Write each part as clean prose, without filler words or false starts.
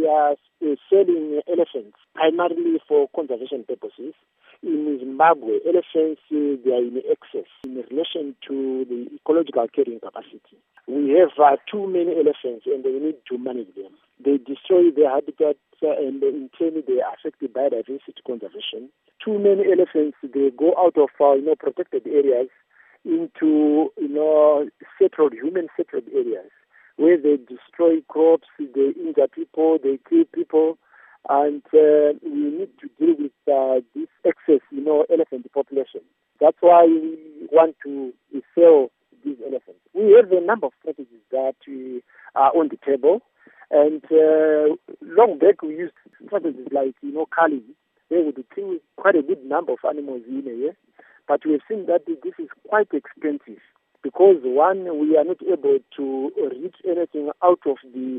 we are selling elephants primarily for conservation purposes. In Zimbabwe, elephants, they are in excess in relation to the ecological carrying capacity. We have too many elephants and we need to manage them. They destroy their habitat and in turn they affect the biodiversity conservation. Too many elephants, they go out of protected areas into settled, human settled areas where they destroy crops, they injure people, they kill people, and we need to deal with this excess, elephant population. That's why we want to sell these elephants. We have a number of strategies that are on the table, and long back we used strategies like, culling. They would kill quite a good number of animals in a year, but we have seen that this is quite expensive because, one, we are not able to reach anything out of the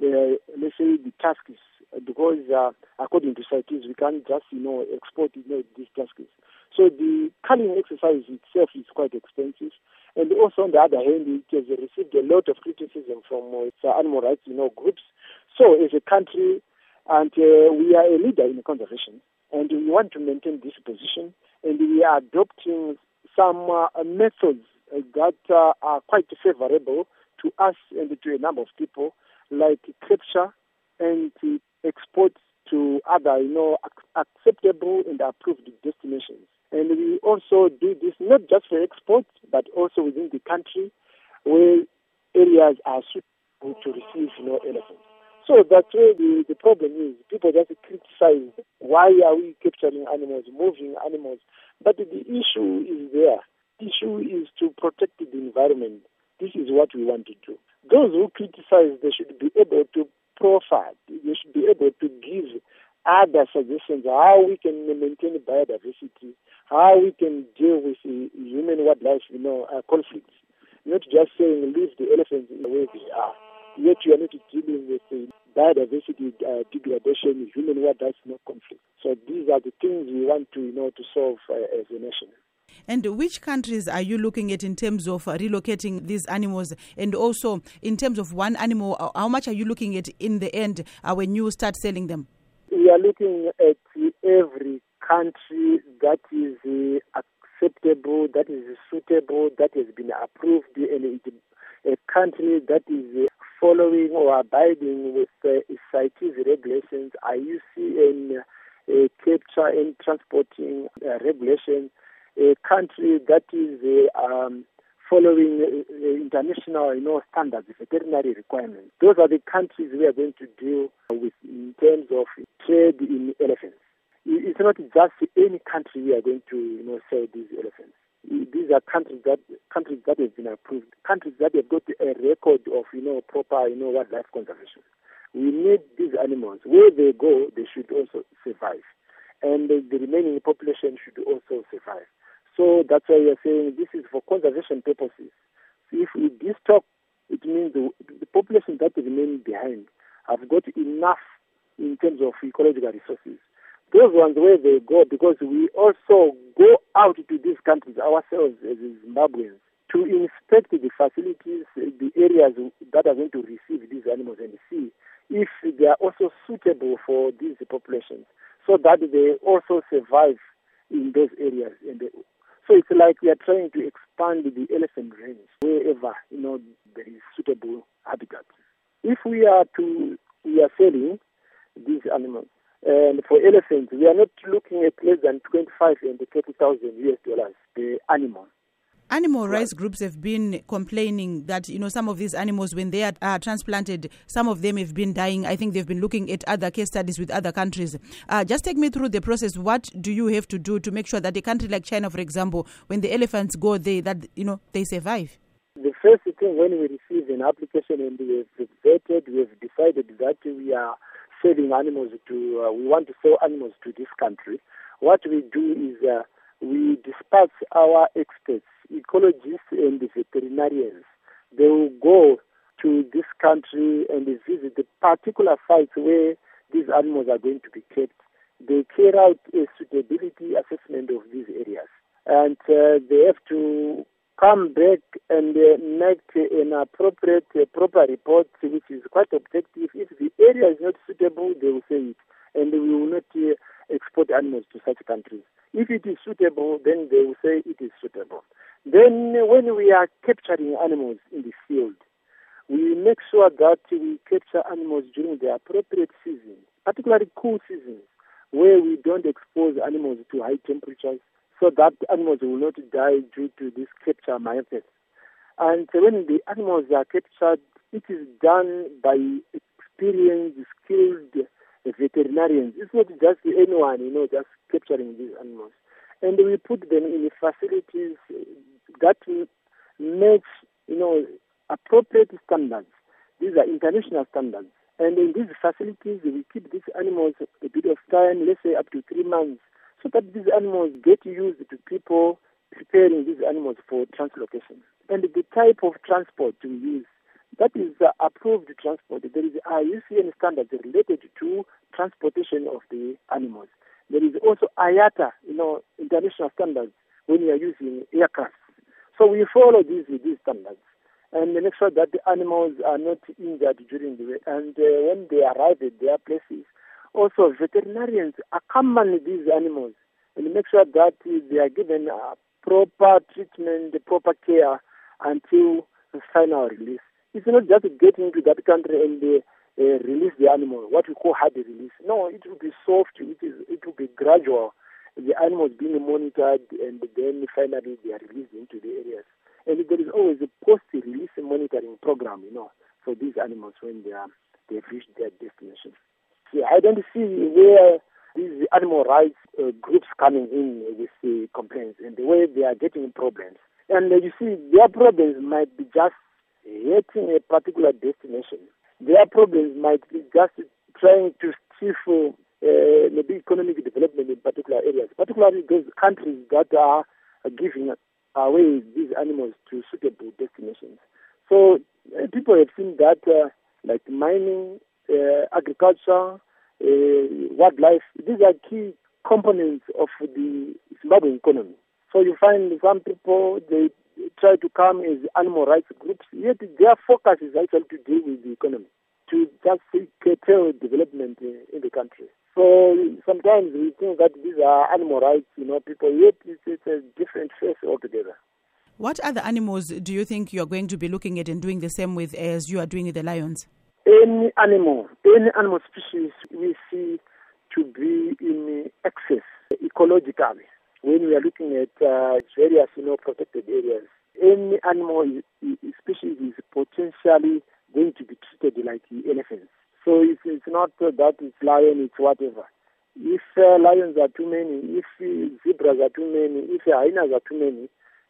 let's say, the tusks, because according to CITES, we can't just, export these tusks. So the culling exercise itself is quite expensive. And also, on the other hand, it has received a lot of criticism from animal rights, groups. So as a country, and we are a leader in conservation, and we want to maintain this position, and we are adopting some methods that are quite favorable to us and to a number of people, like capture and export to other, acceptable and approved destinations. And we also do this not just for export, but also within the country where areas are suitable to receive, elephants. So that's where the problem is. People just criticize, why are we capturing animals, moving animals? But the issue is there. The issue is to protect the environment. This is what we want to do. Those who criticize, they should be able to profile. They should be able to give other suggestions how we can maintain biodiversity, how we can deal with human-wildlife, conflicts. Not just saying leave the elephants in the way they are. Yet you are not dealing with biodiversity degradation, human-wildlife conflict. So these are the things we want to solve as a nation. And which countries are you looking at in terms of relocating these animals? And also, in terms of one animal, how much are you looking at in the end when you start selling them? We are looking at every country that is acceptable, that is suitable, that has been approved, and a country that is following or abiding with CITES regulations, IUCN capture and transporting regulations, a country that is following international, standards, veterinary requirements. Those are the countries we are going to deal with in terms of trade in elephants. It's not just any country we are going to, sell these elephants. These are countries that have been approved, countries that have got a record of, proper, wildlife conservation. We need these animals. Where they go, they should also survive. And the remaining population should also survive. So that's why we are saying this is for conservation purposes. So if we destock, it means the population that remain behind have got enough in terms of ecological resources. Those ones where they go, because we also go out to these countries ourselves as Zimbabweans to inspect the facilities, the areas that are going to receive these animals and see if they are also suitable for these populations so that they also survive in those areas. So it's like we are trying to expand the elephant range wherever, there is suitable habitat. If we are selling these animals, and for elephants, we are not looking at less than 25 and $30,000 per animal. Animal rights groups have been complaining that, some of these animals, when they are transplanted, some of them have been dying. I think they've been looking at other case studies with other countries. Just take me through the process. What do you have to do to make sure that a country like China, for example, when the elephants go there, that, they survive? The first thing, when we receive an application and we have vetted, we have decided that we are selling animals we want to sell animals to this country. What we do is we dispatch our experts, ecologists and veterinarians. They will go to this country and visit the particular sites where these animals are going to be kept. They carry out a suitability assessment of these areas. And they have to come back and make an appropriate, proper report, which is quite objective. If the area is not suitable, they will say it, and we will not export animals to such countries. If it is suitable, then they will say it is suitable. Then when we are capturing animals in the field, we make sure that we capture animals during the appropriate season, particularly cool seasons, where we don't expose animals to high temperatures, so that animals will not die due to this capture method. And when the animals are captured, it is done by experienced, skilled veterinarians. It's not just anyone, just capturing these animals. And we put them in facilities that match, appropriate standards. These are international standards. And in these facilities, we keep these animals a bit of time, let's say up to 3 months, so that these animals get used to people preparing these animals for translocation. And the type of transport we use, that is approved transport. There is IUCN standards related to transportation of the animals. There is also IATA, international standards when you are using aircraft. So we follow these standards and make sure that the animals are not injured during the way. And when they arrive at their places, also veterinarians accompany these animals and make sure that they are given proper treatment, proper care until final release. It's not just getting to that country and release the animal, what we call hard release. No, it will be soft, it will be gradual. The animals being monitored and then finally they are released into the areas. And there is always a post-release monitoring program, for these animals when they've reached their destination. So I don't see where these animal rights groups coming in with the complaints and the way they are getting problems. And you see, their problems might be just hitting a particular destination. Their problems might be just trying to stifle maybe economic development in particular areas, particularly those countries that are giving away these animals to suitable destinations. So people have seen that like mining, agriculture, wildlife, these are key components of the Zimbabwean economy. So you find some people, they try to come as animal rights groups, yet their focus is actually to deal with the economy, to just curtail development in the country. So sometimes we think that these are animal rights, people, yet it's a different face altogether. What other animals do you think you are going to be looking at and doing the same with as you are doing with the lions? Any animal species we see to be in excess ecologically when we are looking at various, protected areas. Any animal species is potentially going to be treated like elephants. So it's not that it's lion, it's whatever. If lions are too many, if zebras are too many, if hyenas are too many,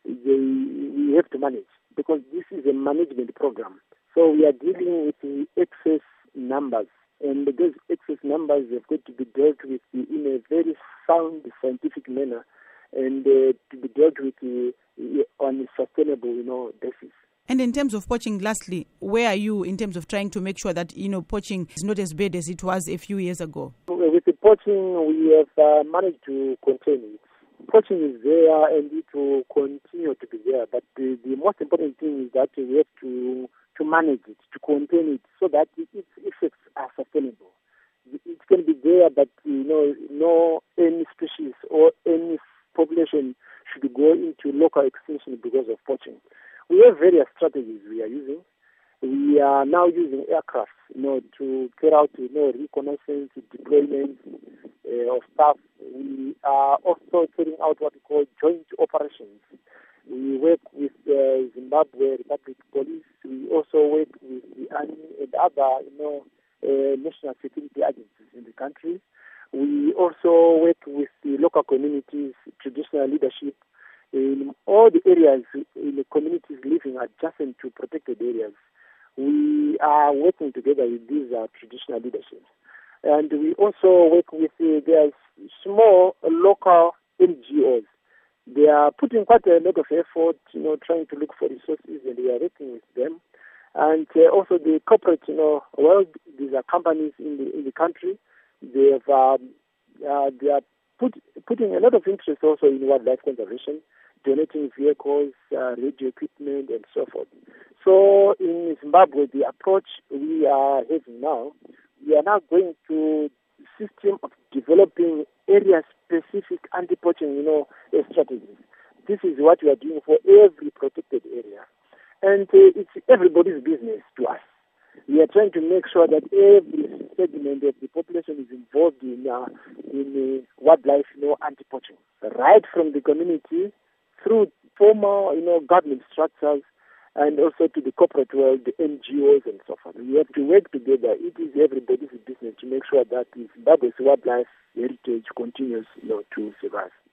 we have to manage, because this is a management program. So we are dealing with the excess numbers, and those excess numbers have got to be dealt with in a very sound scientific manner, and to be dealt with on a sustainable basis. And in terms of poaching, lastly, where are you in terms of trying to make sure that, poaching is not as bad as it was a few years ago? With the poaching, we have managed to contain it. Poaching is there and it will continue to be there. But the most important thing is that we have to manage it, to contain it, so that its effects are sustainable. It can be there, but, no any species or any population should go into local extinction because of poaching. We have various strategies we are using. We are now using aircraft, to carry out, reconnaissance, deployment of staff. We are also carrying out what we call joint operations. We work with Zimbabwe Republic Police. We also work with the Army and other, national security agencies in the country. We also work with the local communities, traditional leadership, in all the areas in the communities living adjacent to protected areas. We are working together with these traditional leaderships. And we also work with there's small local NGOs. They are putting quite a lot of effort, trying to look for resources, and we are working with them. And also the corporate, these are companies in the country. They are putting a lot of interest also in wildlife conservation. donating vehicles, radio equipment, and so forth. So in Zimbabwe, the approach we are having now, we are now going to system of developing area-specific anti-poaching, strategies. This is what we are doing for every protected area. And it's everybody's business to us. We are trying to make sure that every segment of the population is involved in wildlife, anti-poaching, right from the community through formal, government structures, and also to the corporate world, the NGOs, and so forth. We have to work together. It is everybody's business to make sure that Zimbabwe's wildlife heritage continues, to survive.